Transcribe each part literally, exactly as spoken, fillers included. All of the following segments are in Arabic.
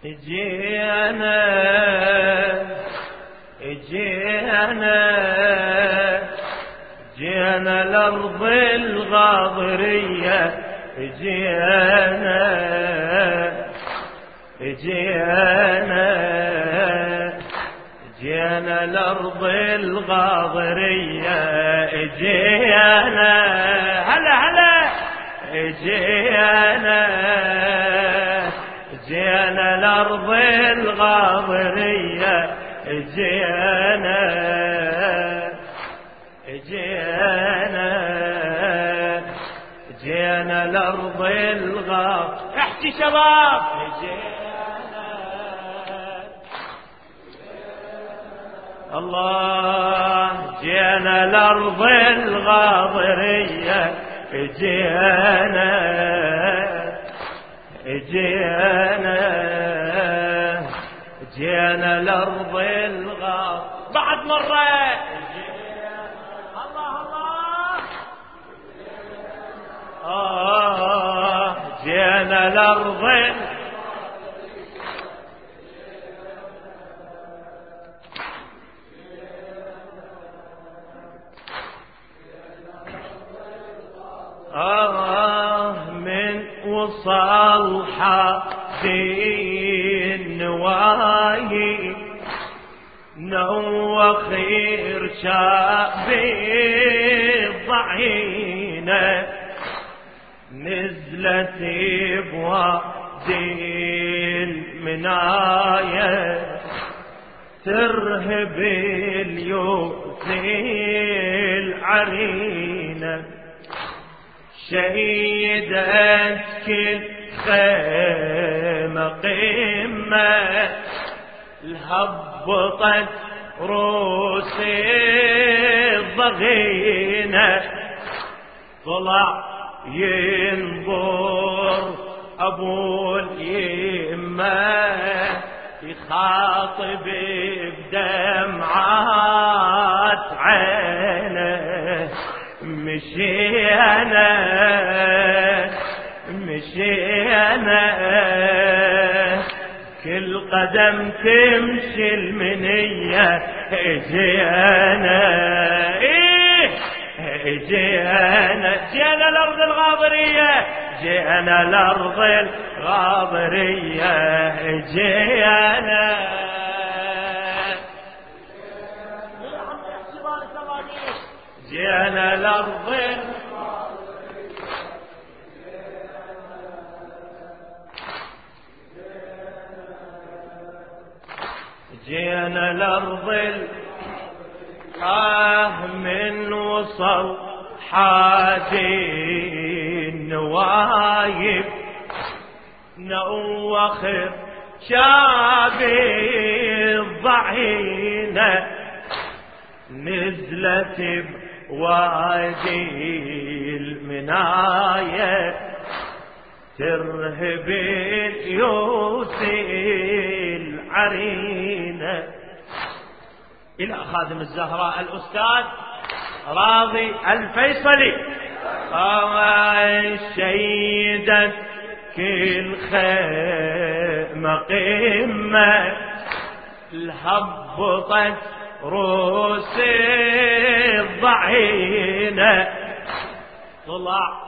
جينا جينا جينا الأرض الغاضرية، جينا جينا جينا الأرض الغاضرية، جينا هلا هلا جينا جينا الأرض الغاضرية، جينا جينا جينا الأرض الغاضرية. احكي شباب. جينا الله جينا الأرض الغاضرية، جينا جينا جينا الأرض الغاضرية. بعد مرة الله الله آه جينا الأرض آه من وصل حدي النواهي، نوخير شابي الضعينة، نزلت بوادي المناية، ترهب اليوث العرينة، شيدت كل خيمة قمة، الهبطت روس الضغينة، طلع ينظر أبو اليمة، يخاطب بدمعات عينه، مشينا مشينا كل قدم تمشي المنية، جينا ايه جينا جينا الأرض الغاضرية، جينا الأرض الغاضرية، جينا جينا الأرض جينا الأرض آه من وصل حادي النوايب، نوخر شابي الضعينة، نزلت بوادي المناية، ترهب اليوث العرينة. إلى خادم الزهراء الأستاذ راضي الفيصلي، شيدت كل خيمة قمة، الهبطت روس الضعينة، طلع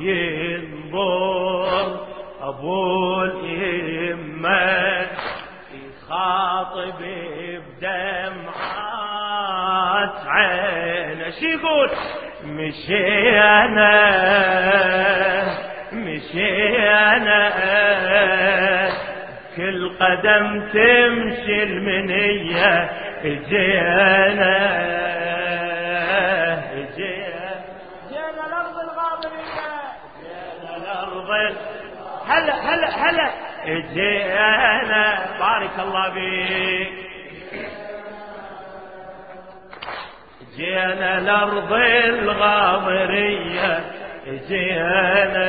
ينظر أبو اليمة، يخاطب بدمعات عينه، شي يقول مشينا مشينا كل قدم تمشي المنية، جينا جينا جينا الأرض الغاضرية، جينا الأرض هلا هلا هلا جينا. بارك الله بيك. جينا الأرض الغاضرية، جينا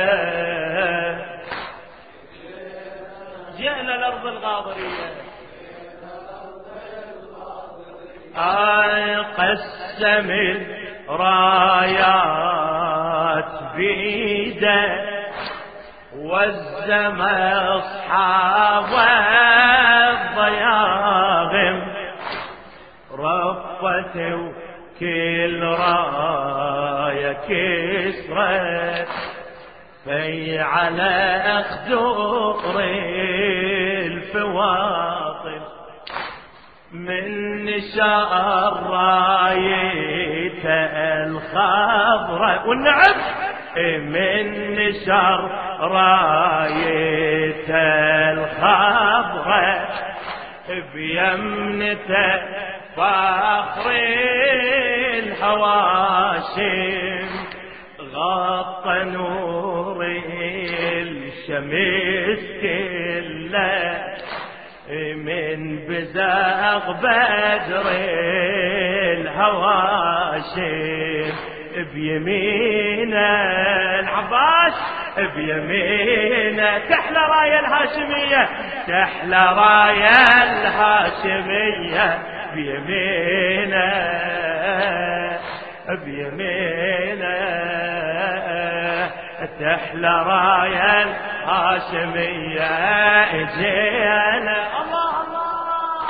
جينا الأرض الغاضرية. آي قسم الرايات بيده، والزم أصحابه رفته وكل راية كسرت في على أخدور الفواطم من شر رايته الخضراء والنعم من شر رايته الخضراء بيمنته فخر الهواشم غطى نور الشمس كله من بزاغ بدر الهواشم بيمينه العباس بيمينه تحلى راية الهاشمية تحلى راية الهاشمية بيمينه بيمينه تحلى راية الهاشمية جينا الله الله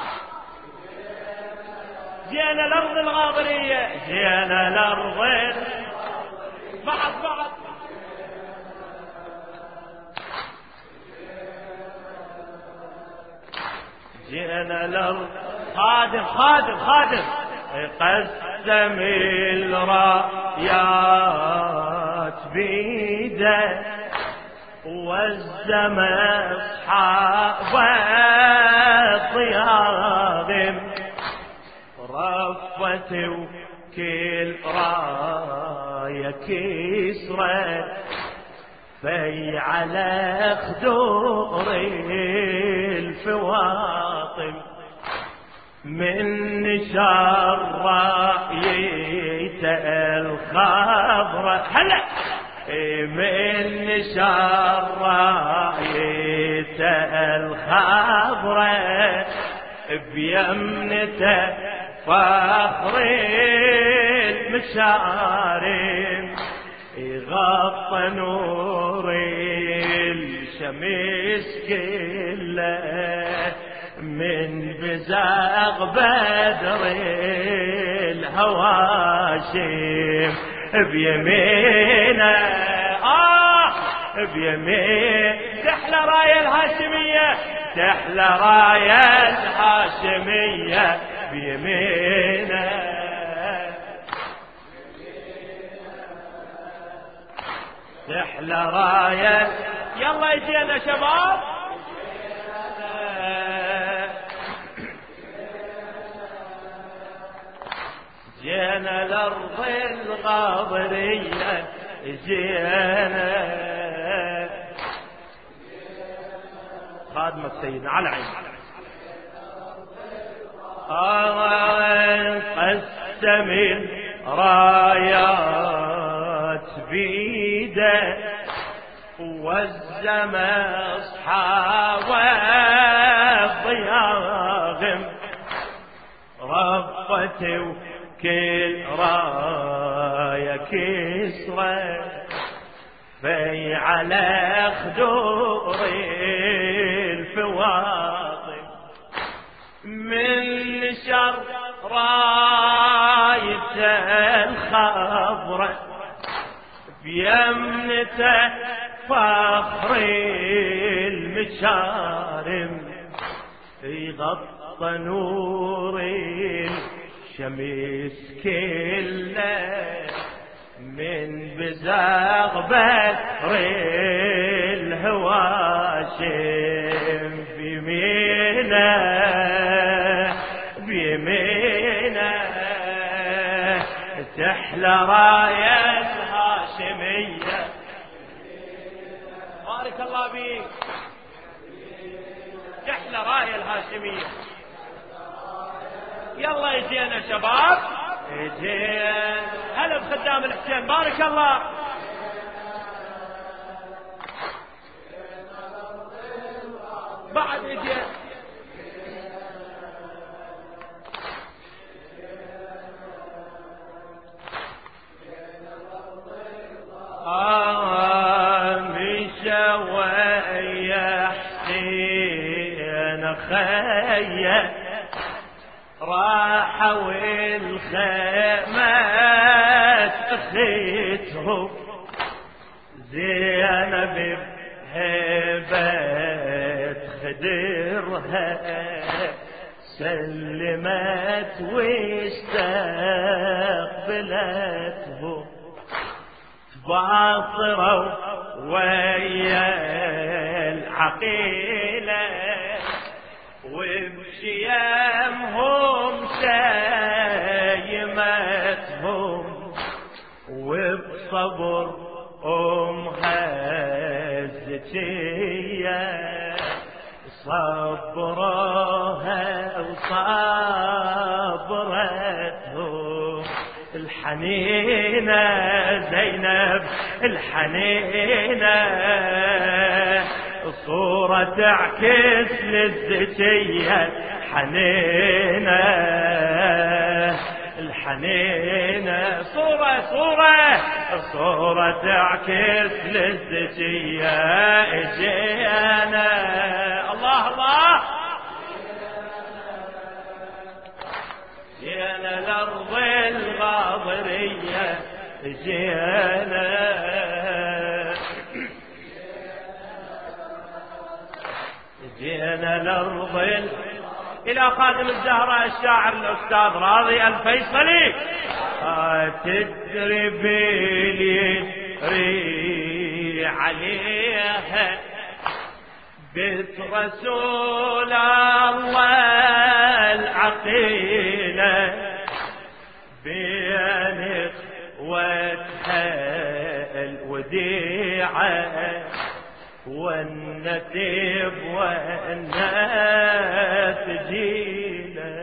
جينا الأرض الغابرية جينا الأرض بعد بعد جينا الأرض خادم خادم خادم قسم الرايات بيده والزم أصحاب الضياغم رفت وكل راية كسرت في على خدور الفواطم من شر رايته الخضراء هلا من شر رايته الخضراء بيمنته فخر المشارم يغطى نور الشمس كله من بزاغ بدر الهواشم بيمينه آه بيمين تحلى راية الهاشمية تحلى راية الهاشمية بيمينه تحلى راية يلا يجينا شباب جينا الأرض الغابرية جينا خادمك سيدنا على عين قسم الرايات بيده والزم أصحاب الضياغم رفته كل راية كسرة في على خدور الفواطم من شر رايته الخضراء بيمنته فخر المشارم يغطى نور شمس كله من بزاغ بدر الهواشم بيمينه بيمينه تحلى راية الهاشمية بارك الله بيك تحلى راية الهاشمية يلا يجينا شباب يجينا هلا بخدام الحسين بارك الله بعد يجينا آه مشى ويا حسين خيه راحوا الخيمة أخيتهم زينب بهبة خدرها سلمت واستقبلتهم تباطروا ويا العقيلة وبشيامهم سايمتهم وبصبر أمها الزكية صبرها وصبرتهم الحنينة زينب الحنينة صورة تعكس للزكية حنينة الحنينة صورة صورة صورة تعكس للزكية اجينا الله الله جينا الأرض الغاضرية جينا جينا الأرض إلى خادم الزهراء الشاعر الأستاذ راضي الفيصلي تدري باليري عليها بيت رسول الله العقيلة بين اخوتها الوديعة والنتيب والنتجيلة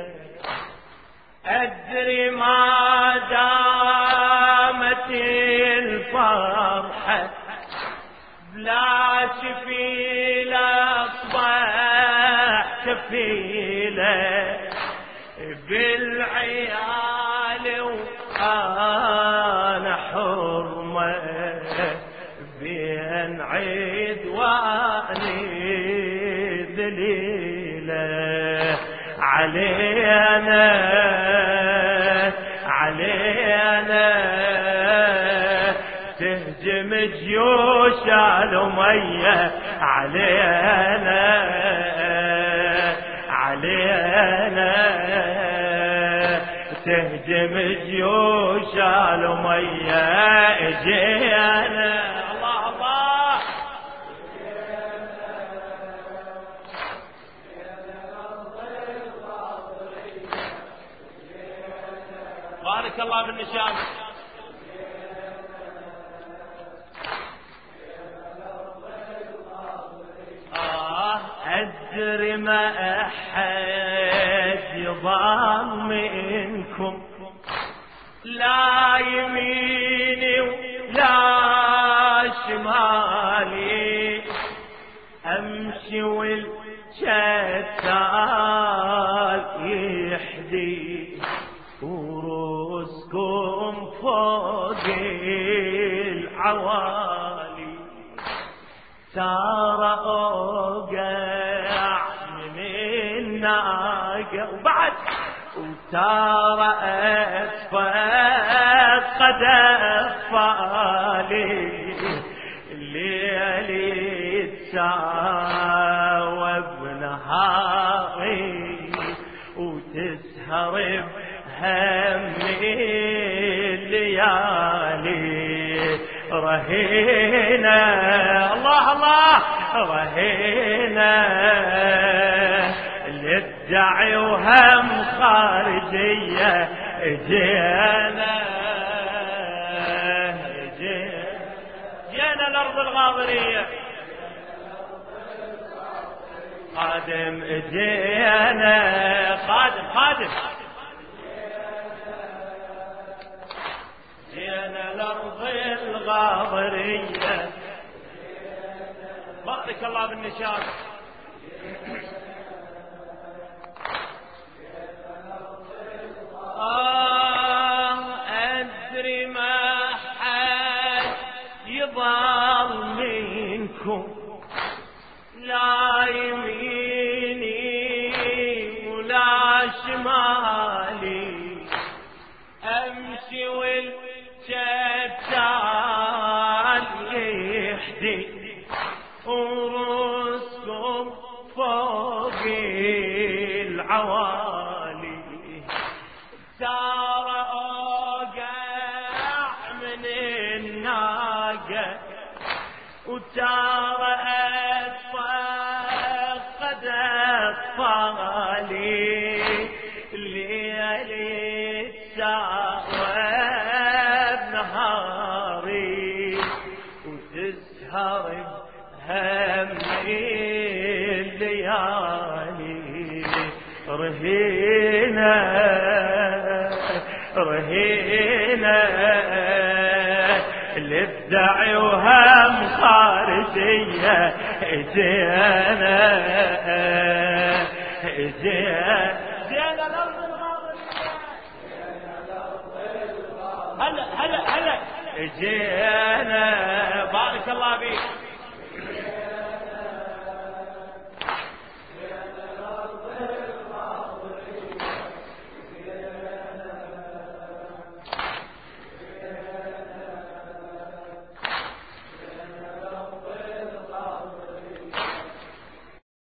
أدري ما دامت الفرحة بلا شفيلة أصبح كفيلة بالعيال وأنا حرمة بين عيد واني ذليلة علينا علينا تهجم جيوش الأمية علينا علينا تهجم جيوش الأمية اجينا الله الله بارك الله بالنشام آه أدري ما أحد يضام منكم لا يميني ولا شمالي أمشي والشتال يحدي ورؤوسكم فوق العوالي ترى أوقع من الناقة وبعد وترى أسفل قد أفالي الليل تساوى بنهاري وتسهر بهم الليالي رهينة الله الله رهينة للدعي وهم خارجية جينا جينا الأرض الغاضرية خادم جينا خادم خادم جينا الأرض الغاضرية بارك الله بالنشاط آه أدري ما حد يضل منكم لا يميني ولا شمالي امشي والشتان يحدي ورسكم فوق العوالي ترى اوقع من الناقة وترى اتفقد اطفالي الليالي تساوى بنهاري وتسهر بهمي الليالي رهينة رهينة للدعي وهم خارجية اجينا اجينا جينا الارض الغابرية هلا هلا هلا اجينا بارك الله فيك